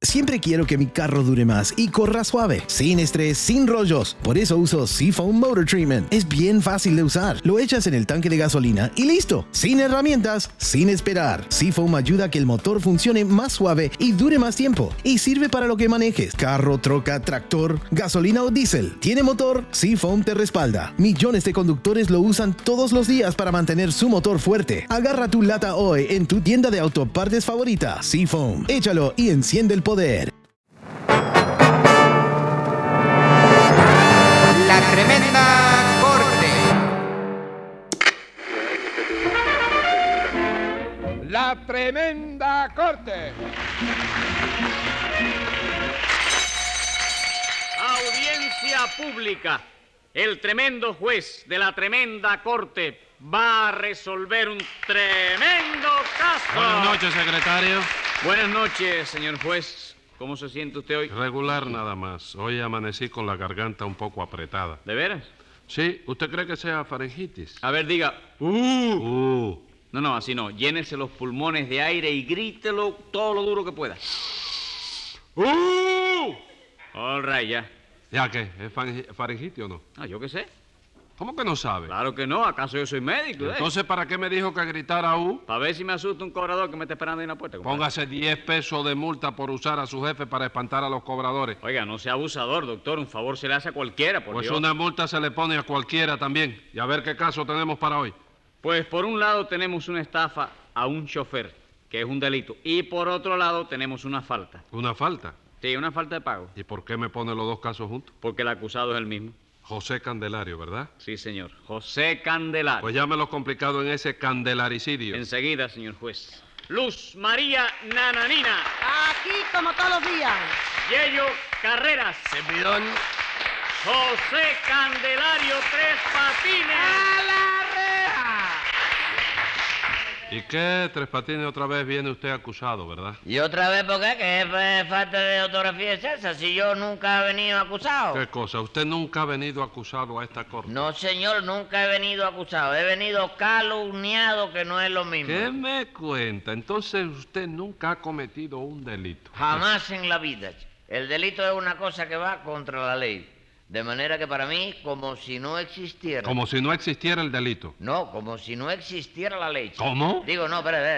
Siempre quiero que mi carro dure más y corra suave, sin estrés, sin rollos. Por eso uso Seafoam Motor Treatment. Es bien fácil de usar. Lo echas en el tanque de gasolina y listo. Sin herramientas, sin esperar. Seafoam ayuda a que el motor funcione más suave y dure más tiempo. Y sirve para lo que manejes. Carro, troca, tractor, gasolina o diésel. ¿Tiene motor? Seafoam te respalda. Millones de conductores lo usan todos los días para mantener su motor fuerte. Agarra tu lata hoy en tu tienda de autopartes favorita. Seafoam. Échalo y enciende el poder. La Tremenda Corte. La Tremenda Corte. Audiencia pública. El tremendo juez de la Tremenda Corte va a resolver un tremendo caso. Buenas noches, secretario. Buenas noches, señor juez. ¿Cómo se siente usted hoy? Regular nada más. Hoy amanecí con la garganta un poco apretada. ¿De veras? Sí, ¿usted cree que sea faringitis? A ver, diga. No, así no. Llénese los pulmones de aire y grítelo todo lo duro que pueda. All right, ya. ¿Ya qué? ¿Es faringitis o no? Yo qué sé. ¿Cómo que no sabe? Claro que no. ¿Acaso yo soy médico? Entonces, ¿para qué me dijo que gritara Para ver si me asusta un cobrador que me está esperando ahí en la puerta, compadre. Póngase 10 pesos de multa por usar a su jefe para espantar a los cobradores. Oiga, no sea abusador, doctor. Un favor se le hace a cualquiera, por Pues Dios. una multa se le pone a cualquiera también. Y a ver qué caso tenemos para hoy. Pues por un lado tenemos una estafa a un chofer, que es un delito. Y por otro lado tenemos una falta. ¿Una falta? Sí, una falta de pago. ¿Y por qué me pone los dos casos juntos? Porque el acusado es el mismo. José Candelario, ¿verdad? Sí, señor. José Candelario. Pues llámelo complicado en ese candelaricidio. Enseguida, señor juez. Luz María Nananina. Aquí como todos los días. Yello Carreras. Servidor. José Candelario Tres Patines. ¡A la reja! ¿Y qué, Tres Patines, otra vez viene usted acusado, verdad? ¿Y otra vez por qué? ¿Que es falta de ortografía de César? Si yo nunca he venido acusado. ¿Qué cosa? ¿Usted nunca ha venido acusado a esta corte? No, señor, nunca he venido acusado. He venido calumniado, que no es lo mismo. ¿Qué me cuenta? Entonces usted nunca ha cometido un delito. Jamás en la vida. El delito es una cosa que va contra la ley. De manera que para mí, como si no existiera. Como si no existiera el delito. No, como si no existiera la ley. ¿Cómo? Digo, no, pero...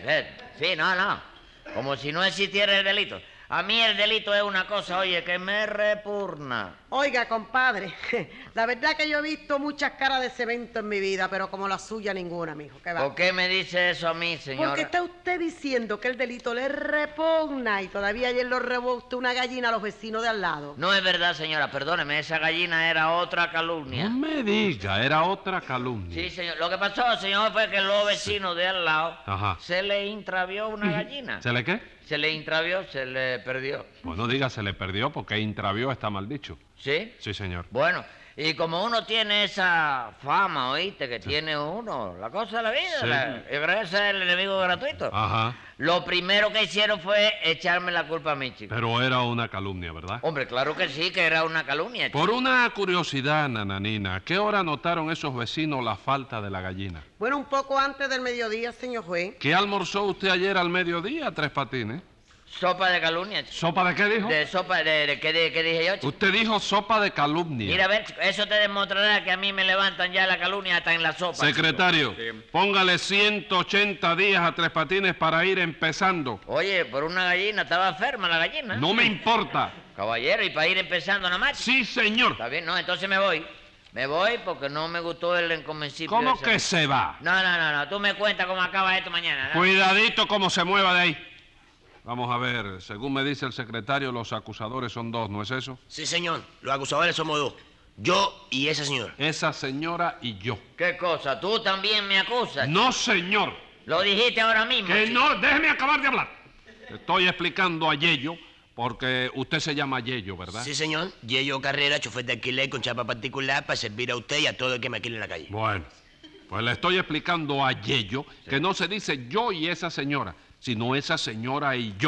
Sí, no. Como si no existiera el delito. A mí el delito es una cosa, oye, que me repugna. Oiga, compadre, la verdad que yo he visto muchas caras de cemento en mi vida, pero como la suya ninguna, mijo. ¿Qué va? ¿Por qué me dice eso a mí, señora? Porque está usted diciendo que el delito le repugna y todavía ayer lo robó usted una gallina a los vecinos de al lado. No es verdad, señora, perdóneme, esa gallina era otra calumnia. No me diga, era otra calumnia. Sí, señor. Lo que pasó, señor, fue que los vecinos de al lado se le intravió una gallina. ¿Se le qué? Se le intravió, se le perdió. Pues no diga se le perdió porque intravió está mal dicho. ¿Sí? Sí, señor. Bueno, y como uno tiene esa fama, ¿oíste? Que tiene uno, la cosa de la vida, Sí. y gracias al enemigo gratuito. Ajá. Lo primero que hicieron fue echarme la culpa a mí, chico. Pero era una calumnia, ¿verdad? Hombre, claro que sí, que era una calumnia, chico. Por una curiosidad, Nananina, ¿a qué hora notaron esos vecinos la falta de la gallina? Bueno, un poco antes del mediodía, señor juez. ¿Qué almorzó usted ayer al mediodía, Tres Patines? Sopa de calumnia, chico. ¿Sopa de qué dijo? De sopa, ¿qué dije yo, chico? Usted dijo sopa de calumnia. Mira, a ver, chico, eso te demostrará que a mí me levantan ya la calumnia hasta en la sopa. Secretario, Sí. póngale 180 días a Tres Patines para ir empezando. Oye, por una gallina, estaba enferma la gallina. No me importa. Caballero, y para ir empezando nada más. Sí, señor. Está bien, no, entonces me voy. Me voy porque no me gustó el inconvencible. ¿Cómo ese. que se va? No, tú me cuentas cómo acaba esto mañana, ¿no? Cuidadito cómo se mueva de ahí. Vamos a ver, según me dice el secretario, los acusadores son dos, ¿no es eso? Sí, señor. Los acusadores somos dos. Yo y esa señora. Esa señora y yo. ¿Qué cosa? ¿Tú también me acusas? No, señor. Lo dijiste ahora mismo. Que chico. no, déjeme acabar de hablar. Estoy explicando a Yello, porque usted se llama Yello, ¿verdad? Sí, señor. Yello Carrera, chofer de alquiler con chapa particular para servir a usted y a todo el que me alquile en la calle. Bueno, pues le estoy explicando a Yello que no se dice yo y esa señora, sino esa señora y yo.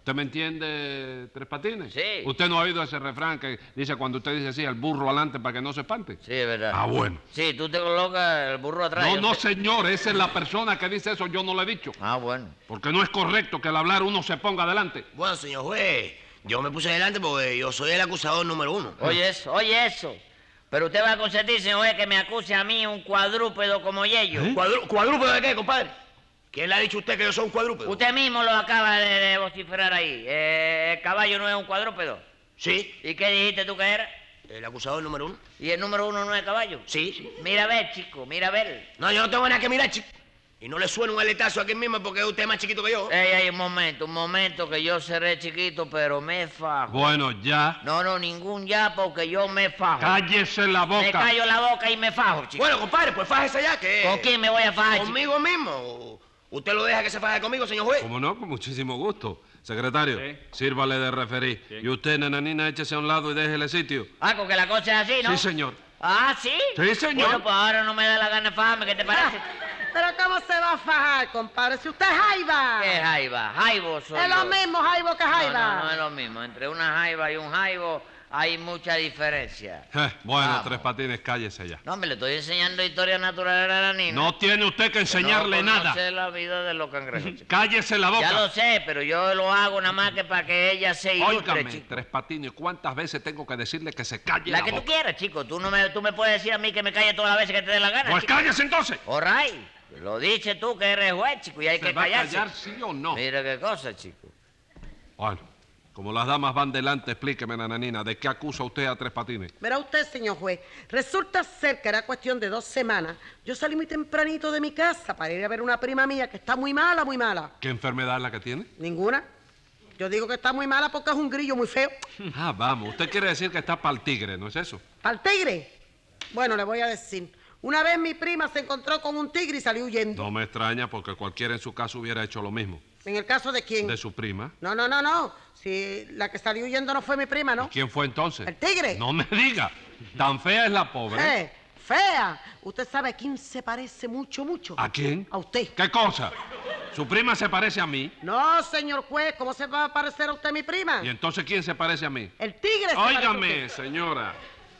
¿Usted me entiende, Tres Patines? Sí. ¿Usted no ha oído ese refrán que dice cuando usted dice así, el burro adelante para que no se espante? Sí, es verdad. Ah, bueno. Sí, tú te colocas el burro atrás. No, yo no, sé. señor, esa es la persona que dice eso, yo no le he dicho. Ah, bueno. Porque no es correcto que al hablar uno se ponga adelante. Bueno, señor juez, yo me puse delante porque yo soy el acusador número 1. Oye eso. Pero usted va a consentir, señor juez, que me acuse a mí un cuadrúpedo como Yello. ¿Eh? ¿Cuadrúpedo de qué, compadre? ¿Quién le ha dicho a usted que yo soy un cuadrúpedo? Usted mismo lo acaba de vociferar ahí. El caballo no es un cuadrúpedo. Sí, ¿Y qué dijiste tú que era? el acusador número 1. ¿Y el número 1 no es caballo? Sí. Mira a ver, chico, mira a ver. No, yo no tengo nada que mirar, chico. Y no le suena un aletazo aquí mismo porque usted es más chiquito que yo. Ey, un momento, que yo seré chiquito, pero me fajo. Bueno, ya. No, ningún ya, porque yo me fajo. Cállese la boca. Me callo la boca y me fajo, chico. Bueno, compadre, pues fájese ya, que... ¿Con quién me voy a fajar, chico? Conmigo mismo. ¿Usted lo deja que se faje conmigo, señor juez? ¿Cómo no? Con muchísimo gusto. Secretario, sírvale de referir. Y usted, nananina, échese a un lado y déjele sitio. Ah, con que la cosa es así, ¿no? Sí, señor. Ah, ¿sí? Sí, señor. Bueno, pues ahora no me da la gana de fajarme, ¿qué te parece? Pero ¿cómo se va a fajar, compadre? Si usted es jaiba. ¿Qué es jaiba? Jaibo soy Es yo. lo mismo jaibo que jaiba. No es lo mismo. Entre una jaiba y un jaibo hay mucha diferencia. Bueno, Vamos. Tres Patines, cállese ya. No, me le estoy enseñando historia natural a la niña. No tiene usted que enseñarle no nada. conoce la vida de los cangrejos, chico. Cállese la boca. Ya lo sé, pero yo lo hago nada más que para que ella se ilustre, Óigame, chico. Tres Patines, ¿cuántas veces tengo que decirle que se calle La la que tú boca? quieras, chico. Tú me puedes decir a mí que me calle todas las veces que te dé la gana, Pues chico. cállese entonces. All right. Lo dices tú que eres juez, chico, y hay ¿Se que va a callarse. callar sí o no? Mira qué cosa, chico. Bueno, como las damas van delante, explíqueme, nananina, ¿de qué acusa usted a Tres Patines? Verá usted, señor juez, resulta ser que era cuestión de 2 semanas. Yo salí muy tempranito de mi casa para ir a ver una prima mía que está muy mala, muy mala. ¿Qué enfermedad es la que tiene? Ninguna. Yo digo que está muy mala porque es un grillo muy feo. Ah, vamos, usted quiere decir que está para el tigre, ¿no es eso? ¿Para el tigre? Bueno, le voy a decir. Una vez mi prima se encontró con un tigre y salió huyendo. No me extraña porque cualquiera en su caso hubiera hecho lo mismo. ¿En el caso de quién? ¿De su prima? No. Si la que salió huyendo no fue mi prima, ¿no? ¿Y quién fue entonces? El tigre. No me diga. Tan fea es la pobre. Fea. ¿Usted sabe a quién se parece mucho? ¿A quién? A usted. ¿Qué cosa? ¿Su prima se parece a mí? No, señor juez, ¿cómo se va a parecer a usted mi prima? ¿Y entonces quién se parece a mí? El tigre se parece a Óigame, usted. señora.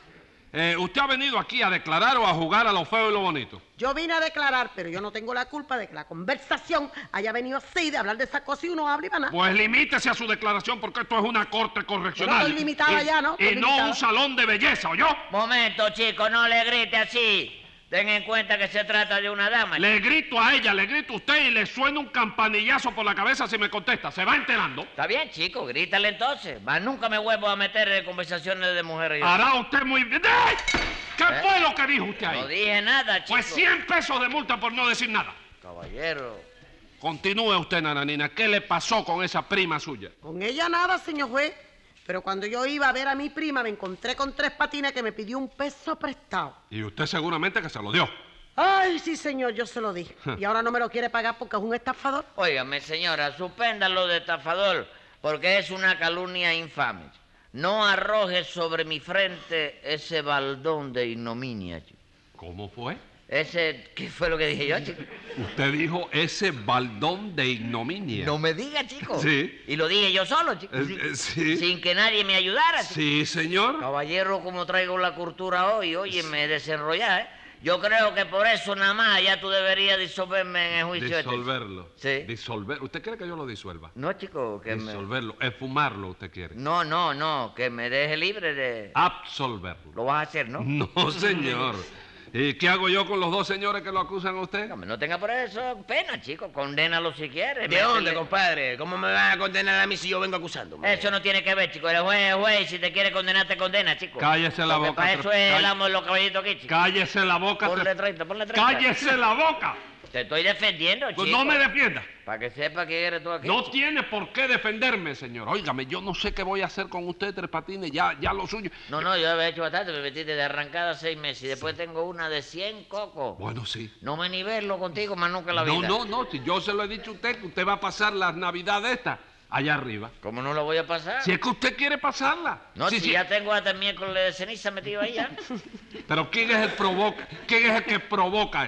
¿Usted ha venido aquí a declarar o a jugar a lo feo y lo bonito? Yo vine a declarar, pero yo no tengo la culpa de que la conversación haya venido así, de hablar de esa cosa y uno habla y va nada. Pues limítese a su declaración porque esto es una corte correccional. Yo no estoy limitada Y- ya, ¿no? Y Estoy no limitada. un salón de belleza, ¿oyó? Momento, chico, no le grite así. Ten en cuenta que se trata de una dama. Le grito a ella, le grito a usted y le suena un campanillazo por la cabeza si me contesta. ¿Se va enterando? Está bien, chico, grítale entonces. Más nunca me vuelvo a meter en conversaciones de mujeres. yo. Hará usted muy bien. ¡Ey! ¿Qué fue lo que dijo usted No ahí? dije nada, chico. Pues 100 pesos de multa por no decir nada. Caballero. Continúe usted, nananina. ¿Qué le pasó con esa prima suya? Con ella nada, señor juez. Pero cuando yo iba a ver a mi prima, me encontré con Tres Patines que me pidió un peso prestado. Y usted seguramente que se lo dio. Ay, sí, señor, yo se lo di. Y ahora no me lo quiere pagar porque es un estafador. Óigame, señora, suspéndalo de estafador, porque es una calumnia infame. No arroje sobre mi frente ese baldón de ignominia, chico. ¿Cómo fue? ¿Qué fue lo que dije yo, chico? Usted dijo ese baldón de ignominia. No me diga, chico. Sí. Y lo dije yo solo, chico. Sí. Sin que nadie me ayudara, chico. Sí, señor. Caballero, como traigo la cultura hoy, oye, me desenrollé, ¿eh? Yo creo que por eso nada más ya tú deberías disolverme en el juicio Disolverlo. Sí. Disolver. ¿Usted quiere que yo lo disuelva? No, chico, que Disolverlo. Esfumarlo, usted quiere. No, que me deje libre de... Absolverlo. Lo vas a hacer, ¿no? No, señor. ¿Y qué hago yo con los 2 señores que lo acusan a usted? No tenga por eso pena, chico. Condénalo si quieres. ¿De dónde, Métele. compadre? ¿Cómo me van a condenar a mí si yo vengo acusándome? Eso no tiene que ver, chico. El juez es juez. Si te quiere condenar, te condena, chico. Cállese la Porque boca. para eso es el amo de los caballitos aquí, chico. Cállese la boca. Ponle 30, ponle 30. ¡Cállese la boca! Te estoy defendiendo, chico. Pues no me defienda. Para que sepa quién eres tú aquí. No chico. tiene por qué defenderme, señor. Óigame, yo no sé qué voy a hacer con usted, Tres Patines. Ya lo suyo. No, yo había hecho bastante. Me metiste de arrancada 6 meses y después tengo una de 100 cocos. Bueno, sí. No me nivelo contigo más nunca en la vida. No. Si yo se lo he dicho a usted que usted va a pasar las navidades estas allá arriba. ¿Cómo no lo voy a pasar? Si es que usted quiere pasarla. No, Sí, si sí. ya tengo hasta el miércoles de ceniza metido ahí ya. Pero ¿quién es el que provoca eso?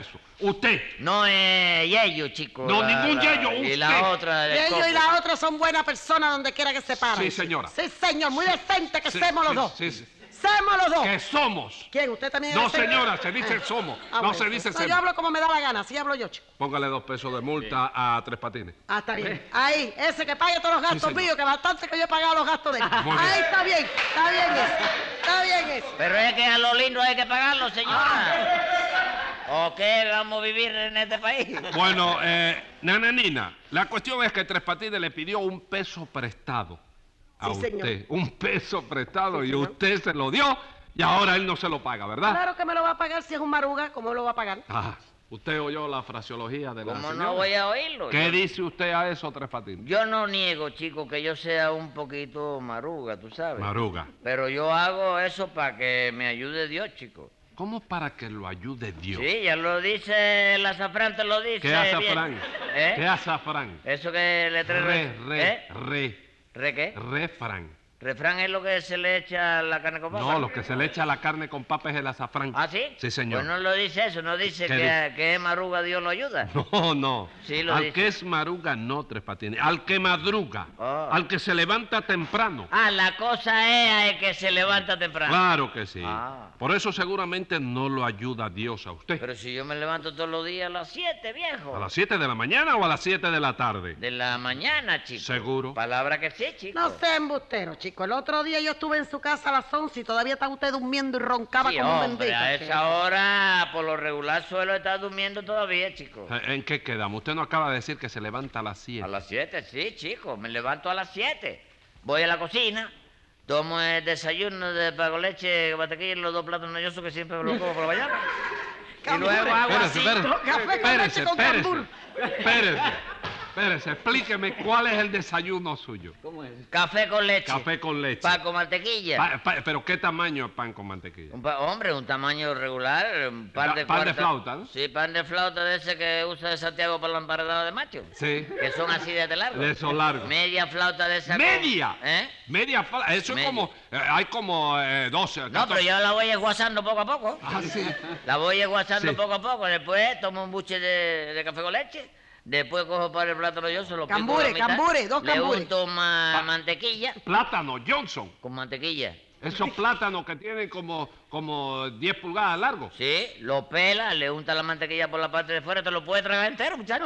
Usted. No es Yello, chico. No, ningún Yello, Y usted. la otra... Y ellos y la otra son buenas personas donde quiera que se paren. Sí, señora. Sí, señor, muy decente que Sí, somos sí, los dos. sí, sí. Somos los dos. Que somos. ¿Quién? ¿Usted también es No, decente? señora, se dice somos. No bueno, se dice no, somos. yo hablo como me da la gana, así hablo yo, chico. Póngale 2 pesos de multa a Tres Patines. Ah, está bien. Ahí, ese que pague todos los gastos señor. míos, que bastante que yo he pagado los gastos de él. Muy bien. Ahí está bien eso. Está bien eso. Pero es que a lo lindo hay que pagarlo, señora. ¿O qué vamos a vivir en este país? Bueno, Nananina, la cuestión es que Tres Patines le pidió 1 peso prestado a Sí, usted. señor. 1 peso prestado Sí, y señor. usted se lo dio y ahora él no se lo paga, ¿verdad? Claro que me lo va a pagar si es un maruga, ¿cómo lo va a pagar? Ah, usted oyó la fraseología de la ¿Cómo señora. no voy a oírlo? ¿Qué Yo- dice usted a eso, Tres Patines? Yo no niego, chico, que yo sea un poquito maruga, tú sabes. Maruga. Pero yo hago eso para que me ayude Dios, chico. ¿Cómo para que lo ayude Dios? Sí, ya lo dice, el azafrán te lo dice. ¿Qué azafrán? bien. ¿Eh? ¿Qué azafrán? Eso que le trae... ¿Re qué? Refrán. ¿Refrán es lo que se le echa a la carne con papa? No, lo que se le echa a la carne con papa es el azafrán. ¿Ah, sí? Sí, señor. Pues no lo dice eso, no dice ¿Qué dice? que es maruga Dios lo ayuda. No, no. Sí, lo al dice. que es maruga, no, Tres Patines. Al que madruga. Ah. Al que se levanta temprano. Ah, la cosa es el que se levanta temprano. Claro que sí. Ah. Por eso seguramente no lo ayuda Dios a usted. Pero si yo me levanto todos los días a las 7, viejo. ¿A las 7 de la mañana o a las 7 de la tarde? De la mañana, chico. ¿Seguro? Palabra que sí, chico. No sé, embustero, chico. El otro día yo estuve en su casa a las 11 y todavía está usted durmiendo y roncaba Sí, como un hombre, bendito. a esa hora, por lo regular, suelo estar durmiendo todavía, chico. ¿En qué quedamos? Usted no acaba de decir que se levanta a las 7. A las 7, sí, chico. Me levanto a las 7. Voy a la cocina, tomo el desayuno de pago leche, mantequilla y los 2 plátanos noyosos que siempre me lo como por la mañana. Y luego hago así. Café con leche con cambur. Espérese, explíqueme cuál es el desayuno suyo. Café con leche. Café con leche. Pan con mantequilla. ¿Pero qué tamaño es pan con mantequilla? Hombre, un tamaño regular, un par de Pan de cuartas. flauta, ¿no? Sí, pan de flauta de ese que usa de Santiago para la emparedada de macho. Sí. Que son así de largo. De esos largos. Media flauta de esa. ¿Media? ¿Eh? Media flauta. Eso Media. es como... hay como 12. No, 14. pero yo la voy esguazando poco a poco. Ah, sí. La voy esguazando Sí. poco a poco. Después tomo un buche de café con leche. Después cojo para el plátano yo, se lo pico Cambure, a la mitad. cambure, 2 Le cambures. unto mantequilla. Plátano Johnson. Con mantequilla. Esos plátanos que tienen como 10 pulgadas largos. Sí, lo pela, le unta la mantequilla por la parte de fuera, te lo puede tragar entero, muchacho.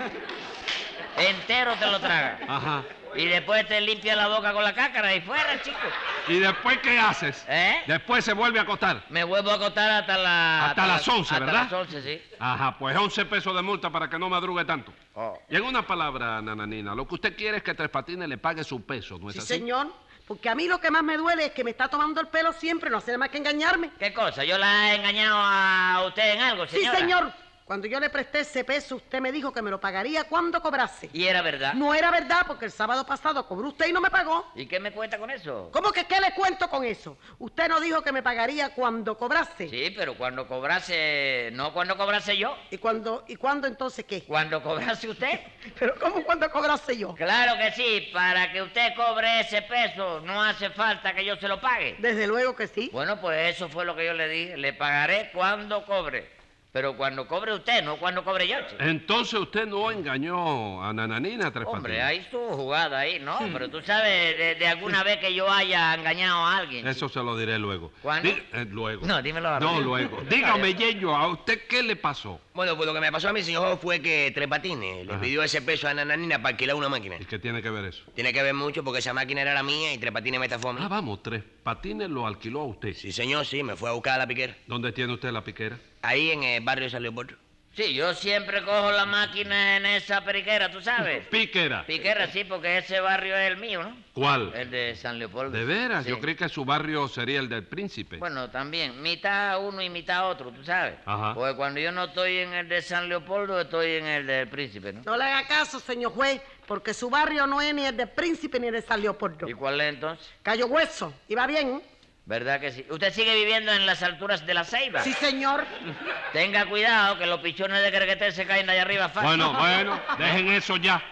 Entero te lo traga. Ajá. Y después te limpia la boca con la cácara y fuera, chico. ¿Y después qué haces? ¿Eh? Después se vuelve a acostar. Me vuelvo a acostar hasta las 11, hasta ¿verdad? las 11, sí. Ajá, pues 11 pesos de multa para que no madrugue tanto. Oh. Y en una palabra, Nananina, lo que usted quiere es que Tres Patines le pague su peso, ¿no es Sí, así? señor. Porque a mí lo que más me duele es que me está tomando el pelo siempre, no hace nada más que engañarme. ¿Qué cosa? ¿Yo la he engañado a usted en algo, señora? Sí, señor. Cuando yo le presté ese peso, usted me dijo que me lo pagaría cuando cobrase. Y era verdad. No era verdad, porque el sábado pasado cobró usted y no me pagó. ¿Y qué me cuenta con eso? ¿Cómo que qué le cuento con eso? Usted no dijo que me pagaría cuando cobrase. Sí, pero cuando cobrase... No cuando cobrase yo. ¿Y cuándo entonces qué? Cuando cobrase usted. ¿Pero cómo cuando cobrase yo? Claro que sí, para que usted cobre ese peso no hace falta que yo se lo pague. Desde luego que sí. Bueno, pues eso fue lo que yo le dije. Le pagaré cuando cobre. Pero cuando cobre usted, no cuando cobre yo. chico. Entonces usted no engañó a Nananina, Tres Hombre, Patines. hay su jugada ahí, ¿no? Pero tú sabes de alguna vez que yo haya engañado a alguien. Eso se lo diré luego. ¿Cuándo? Luego. No, dímelo ahora. No, luego. Dígame, Yeyo, ¿a usted qué le pasó? Bueno, pues lo que me pasó a mí, señor, fue que Tres Patines le Ajá. pidió ese peso a Nananina para alquilar una máquina. ¿Y qué tiene que ver eso? Tiene que ver mucho porque esa máquina era la mía y Tres Patines me estafó a mí. Ah, vamos, Tres Patines lo alquiló a usted. Sí, señor, sí, me fue a buscar a la piquera. ¿Dónde tiene usted la piquera? Ahí en el barrio de San Leopoldo. Sí, yo siempre cojo la máquina en esa periquera, ¿tú sabes? Piquera. Piquera, sí, porque ese barrio es el mío, ¿no? ¿Cuál? El de San Leopoldo. ¿De veras? Sí. Yo creí que su barrio sería el del Príncipe. Bueno, también, mitad uno y mitad otro, ¿tú sabes? Ajá. Porque cuando yo no estoy en el de San Leopoldo, estoy en el del Príncipe, ¿no? No le haga caso, señor juez, porque su barrio no es ni el de Príncipe ni el de San Leopoldo. ¿Y cuál es entonces? Cayo Hueso. ¿Y va bien? ¿Verdad que sí? ¿Usted sigue viviendo en las alturas de la Ceiba? Sí, señor. Tenga cuidado que los pichones de Crequeté se caen de allá arriba fácil. Bueno, dejen eso ya.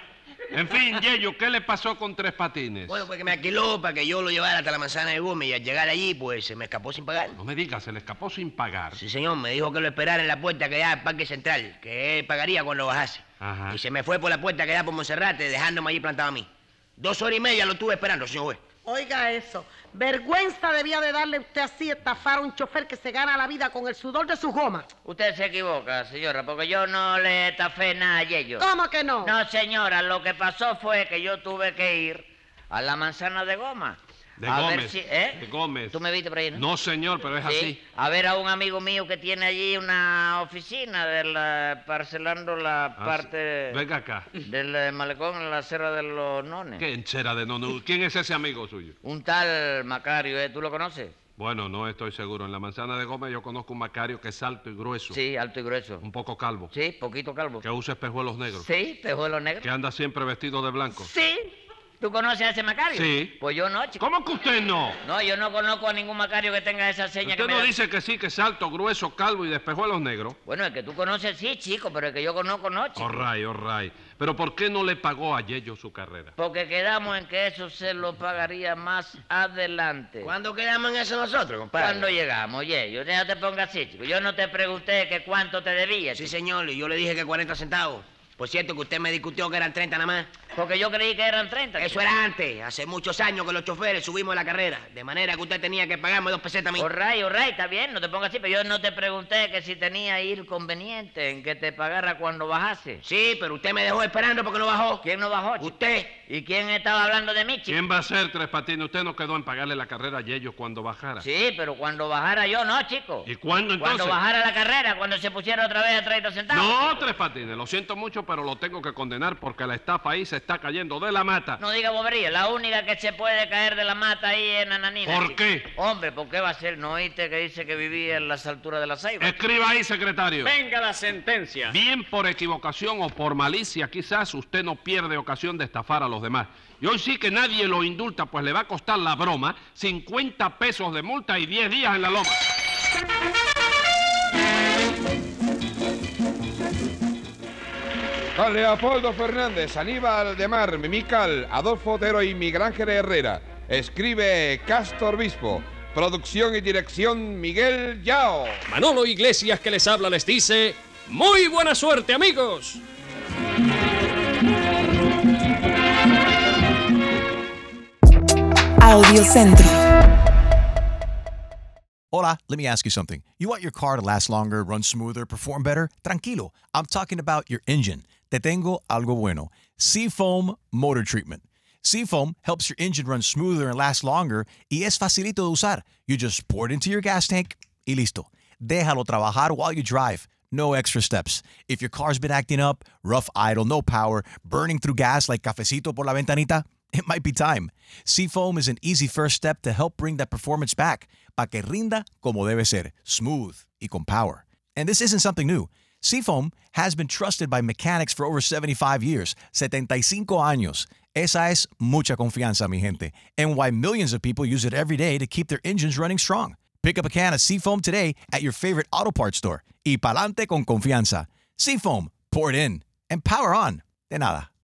En fin, Yello, ¿qué le pasó con Tres Patines? Bueno, pues que me alquiló para que yo lo llevara hasta la manzana de Gómez y al llegar allí, pues se me escapó sin pagar. No me digas, se le escapó sin pagar. Sí, señor, me dijo que lo esperara en la puerta que da al Parque Central, que él pagaría cuando bajase. Ajá. Y se me fue por la puerta que da por Monserrate, dejándome allí plantado a mí. 2 horas y media lo estuve esperando, señor juez. Oiga eso, vergüenza debía de darle usted así estafar a un chofer que se gana la vida con el sudor de sus gomas. Usted se equivoca, señora, porque yo no le estafé nada a Yello. ¿Cómo que no? No, señora, lo que pasó fue que yo tuve que ir a la manzana de Goma. De a Gómez. ver si, ¿eh? De Gómez. ¿Tú me viste por ahí, no? No, señor, pero es Sí, así. a ver a un amigo mío que tiene allí una oficina parcelando la parte Venga acá. del malecón en la Serra de los Nones. ¿Qué enchera de no? ¿Quién es ese amigo suyo? Un tal Macario, ¿tú lo conoces? Bueno, no estoy seguro. En la manzana de Gómez yo conozco un Macario que es alto y grueso. Sí, alto y grueso. Un poco calvo. Sí, poquito calvo. Que usa espejuelos negros. Sí, pejuelos negros. Que anda siempre vestido de blanco. Sí. ¿Tú conoces a ese Macario? Sí. Pues yo no, chico. ¿Cómo que usted no? No, yo no conozco a ningún Macario que tenga esa seña Usted que me no da. dice que sí, que es alto, grueso, calvo y de espejuelos negros. Bueno, el que tú conoces sí, chico, pero el que yo conozco no, chico. All right. Pero ¿por qué no le pagó a Yello su carrera? Porque quedamos en que eso se lo pagaría más adelante. ¿Cuándo quedamos en eso nosotros, compadre? ¿Cuándo llegamos? Oye, yo no te pongas así, chico. Yo no te pregunté que cuánto te debía, Sí, chico. señor, y yo le dije que 40 centavos. Por cierto, que usted me discutió que eran 30 nada más. Porque yo creí que eran 30. Eso chico. era antes. Hace muchos años que los choferes subimos la carrera. De manera que usted tenía que pagarme 2 pesetas a mí. All right, está bien, no te pongas así, pero yo no te pregunté que si tenía ir conveniente en que te pagara cuando bajase. Sí, pero usted me dejó esperando porque no bajó. ¿Quién no bajó, chico? Usted. ¿Y quién estaba hablando de mí, chico? ¿Quién va a ser Tres Patines? Usted no quedó en pagarle la carrera a Yello cuando bajara. Sí, pero cuando bajara yo, no, chico. ¿Y cuándo entonces? Cuando bajara la carrera, cuando se pusiera otra vez a 30 centavos. No, Tres Patines, lo siento mucho, pero lo tengo que condenar porque la estafa ahí se está cayendo de la mata. No diga bobería, la única que se puede caer de la mata ahí es Nananina. ¿Por chico. qué? Hombre, ¿por qué va a ser? ¿No oíste que dice que vivía en las alturas de la Ceiba? Escriba ahí, secretario. Venga la sentencia. Bien por equivocación o por malicia, quizás usted no pierde ocasión de estafar a los demás. Y hoy sí que nadie lo indulta, pues le va a costar la broma 50 pesos de multa y 10 días en la loma. Con Leopoldo Fernández, Aníbal de Mar, Mimical, Adolfo Otero y Miguel Ángel Herrera. Escribe Castor Bispo. Producción y dirección Miguel Yao. Manolo Iglesias, que les habla, les dice: ¡muy buena suerte, amigos! Audiocentro. Hola, let me ask you something. You want your car to last longer, run smoother, perform better? Tranquilo. I'm talking about your engine. Te tengo algo bueno. Seafoam Motor Treatment. Seafoam helps your engine run smoother and last longer y es facilito de usar. You just pour it into your gas tank y listo. Déjalo trabajar while you drive. No extra steps. If your car's been acting up, rough idle, no power, burning through gas like cafecito por la ventanita, it might be time. Seafoam is an easy first step to help bring that performance back, pa que rinda como debe ser, smooth y con power. And this isn't something new. Seafoam has been trusted by mechanics for over 75 years, 75 años. Esa es mucha confianza, mi gente, and why millions of people use it every day to keep their engines running strong. Pick up a can of Seafoam today at your favorite auto parts store. Y pa'lante con confianza. Seafoam, pour it in, and power on. De nada.